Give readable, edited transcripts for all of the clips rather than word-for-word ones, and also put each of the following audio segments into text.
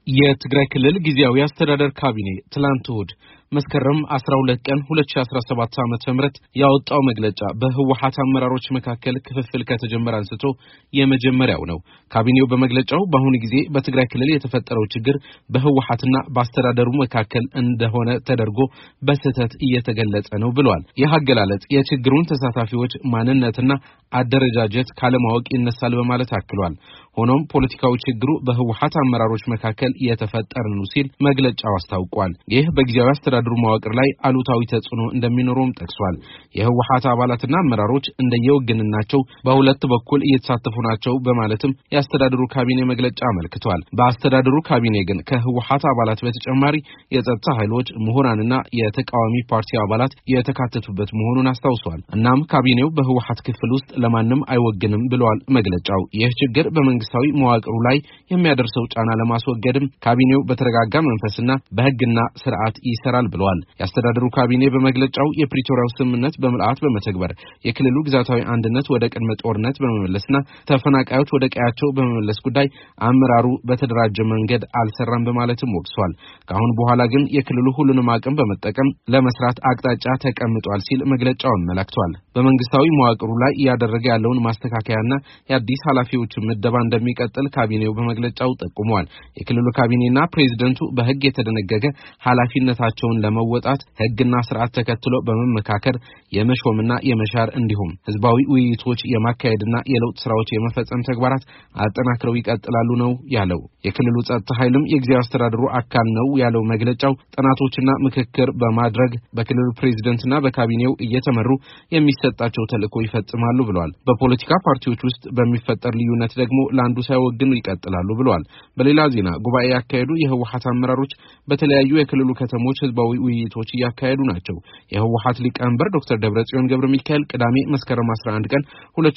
የትግራይ ክልል ጊዜያዊ አስተዳደር ካቢኔ ትላንት እሁድ መስከረም 12 ቀን 2017 ዓ.ም ያወጣው መግለጫ በህወሓት አመራሮች መካከል ክፍፍል ከተጀመረ አንስቶ የመጀመሪያው ነው። ካቢኔው በመግለጫው በአሁኑ ጊዜ በትግራይ ክልል የተፈጠረው ችግር በህወሓትና በአስተዳደሩ መካከል እንደሆነ ተደርጎ በስህተት እየተገለጸ ነው ብሏል። ይህ አገላለጽ የችግሩን ተሳታፊዎች ማንነትና አደረጃጀት ካለማወቅ ይነሳል በማለት አክሏል። ሆኖም ፖለቲካዊ ችግሩ በህወሓት አመራሮች መካከል የተፈጠረ ነው ሲል መግለጫው አስታውቋል። ይህ በጊዜያዊ አስተዳደሩ መዋቅር ላይ አሉታዊ ተጽዕኖ እንደሚኖረውም ጠቅሷል። የህወሓት አባላትና አመራሮች እንደየወገንናቸው በሁለት በኩል እየተሳተፉ ናቸው በማለትም የአስተዳደሩ ካቢኔ መግለጫ አመልክቷል። በአስተዳደሩ ካቢኔ ግን ከህወሓት አባላት በተጨማሪ የጸጥታ ኃይሎች፣ ምሁራንና የተቃዋሚ ፓርቲ አባላት የተካተቱበት መሆኑን አስታውሷል። እናም ካቢኔው በህወሓት ክፍል ውስጥ ለማንም አይወግንም ብለዋል መግለጫው። ይህ ችግር በመንግስታዊ መዋቅሩ ላይ የሚያደርሰው ጫና ለማስወገድም ካቢኔው በተረጋጋ መንፈስና በህግና ስርዓት ይሰራል ብለዋል። የአስተዳደሩ ካቢኔ በመግለጫው የፕሪቶሪያው ስምምነት በመልአት በመተግበር የክልሉ ግዛታዊ አንድነት ወደ ቀድሞ ጦርነት በመመለስና ተፈናቃዮች ወደ ቀያቸው በመመለስ ጉዳይ አመራሩ በተደራጀ መንገድ አልሰራም በማለትም ወቅሷል። ከአሁን በኋላ ግን የክልሉ ሁሉንም አቅም በመጠቀም ለመስራት አቅጣጫ ተቀምጧል ሲል መግለጫው አመላክቷል። በመንግስታዊ መዋቅሩ ላይ እያደረገ ያለውን ማስተካከያና የአዲስ ኃላፊዎች ምደባ እንደሚቀጥል ካቢኔው በመግለጫው ጠቁሟል። የክልሉ ካቢኔና ፕሬዝዳንቱ በህግ የተደነገገ ኃላፊነታቸውን ለመወጣት ህግና ስርዓት ተከትሎ በመመካከር የመሾምና የመሻር እንዲሁም ህዝባዊ ውይይቶች የማካሄድና የለውጥ ስራዎች የመፈጸም ተግባራት አጠናክረው ይቀጥላሉ ነው ያለው። የክልሉ ጸጥታ ኃይልም የጊዜያዊ አስተዳደሩ አካል ነው ያለው መግለጫው ጥናቶችና ምክክር በማድረግ በክልሉ ፕሬዝዳንትና በካቢኔው እየተመሩ የሚሰጣቸው ተልዕኮ ይፈጽማሉ ብለዋል። በፖለቲካ ፓርቲዎች ውስጥ በሚፈጠር ልዩነት ደግሞ ለአንዱ ሳይወግኑ ይቀጥላሉ ብለዋል። በሌላ ዜና ጉባኤ ያካሄዱ የህወሓት አመራሮች በተለያዩ የክልሉ ከተሞች ህዝባዊ ውይይቶች ያካሄዱ ናቸው። የህወሓት ሊቀመንበር ዶክተር ደብረጽዮን ገብረሚካኤል ቅዳሜ መስከረም 11 ቀን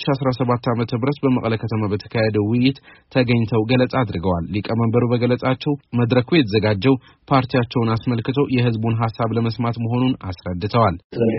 2017 ዓ.ም በመቀለ ከተማ በተካሄደው ውይይት ተገኝተው ገለጻ አድርገዋል። ሊቀመንበሩ በገለጻቸው መድረኩ የተዘጋጀው ፓርቲያቸውን አስመልክቶ የህዝቡን ሐሳብ ለመስማት መሆኑን አስረድተዋል።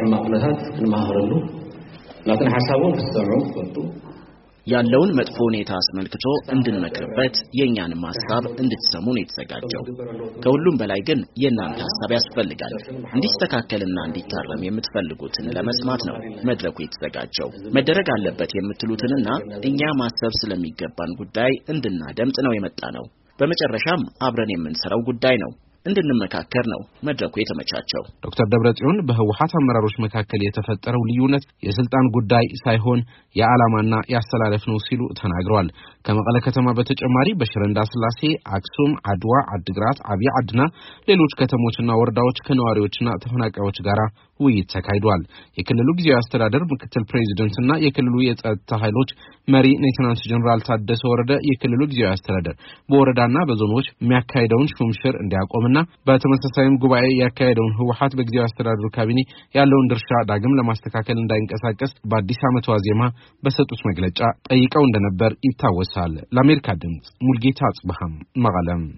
ያለውን መጥፎ ሁኔታ አስመልክቶ እንድንመክርበት የኛንም ሐሳብ እንድትሰሙ ነው የተዘጋጀው። ከሁሉም በላይ ግን የእናንተ ሐሳብ ያስፈልጋል። እንዲስተካከልና እንዲታረም የምትፈልጉትን ለመስማት ነው መድረኩ የተዘጋጀው። መደረግ አለበት የምትሉትንና እኛ ማሰብ ስለሚገባን ጉዳይ እንድናደምጥ ነው የመጣነው። በመጨረሻም አብረን የምንሰራው ጉዳይ ነው እንድንመካከር ነው መድረኩ የተመቻቸው። ዶክተር ደብረጽዮን በህወሓት አመራሮች መካከል የተፈጠረው ልዩነት የስልጣን ጉዳይ ሳይሆን የዓላማና ያስተላለፍ ነው ሲሉ ተናግረዋል። ከመቀለ ከተማ በተጨማሪ በሽረ እንዳስላሴ፣ አክሱም፣ አድዋ፣ አድግራት፣ አብይ አድና ሌሎች ከተሞችና ወረዳዎች ከነዋሪዎችና ተፈናቃዮች ጋር ውይይት ተካሂዷል። የክልሉ ጊዜያዊ አስተዳደር ምክትል ፕሬዝዳንትና የክልሉ የጸጥታ ኃይሎች መሪ ሌተናንት ጀነራል ታደሰ ወረደ የክልሉ ጊዜያዊ አስተዳደር በወረዳና በዞኖች የሚያካሂደውን ሹምሽር እንዲያቆምና በተመሳሳይም ጉባኤ ያካሄደውን ህወሓት በጊዜያዊ አስተዳደሩ ካቢኔ ያለውን ድርሻ ዳግም ለማስተካከል እንዳይንቀሳቀስ በአዲስ ዓመት ዋዜማ በሰጡት መግለጫ ጠይቀው እንደነበር ይታወሳል። ለአሜሪካ ድምጽ ሙልጌታ አጽብሃም መቀለም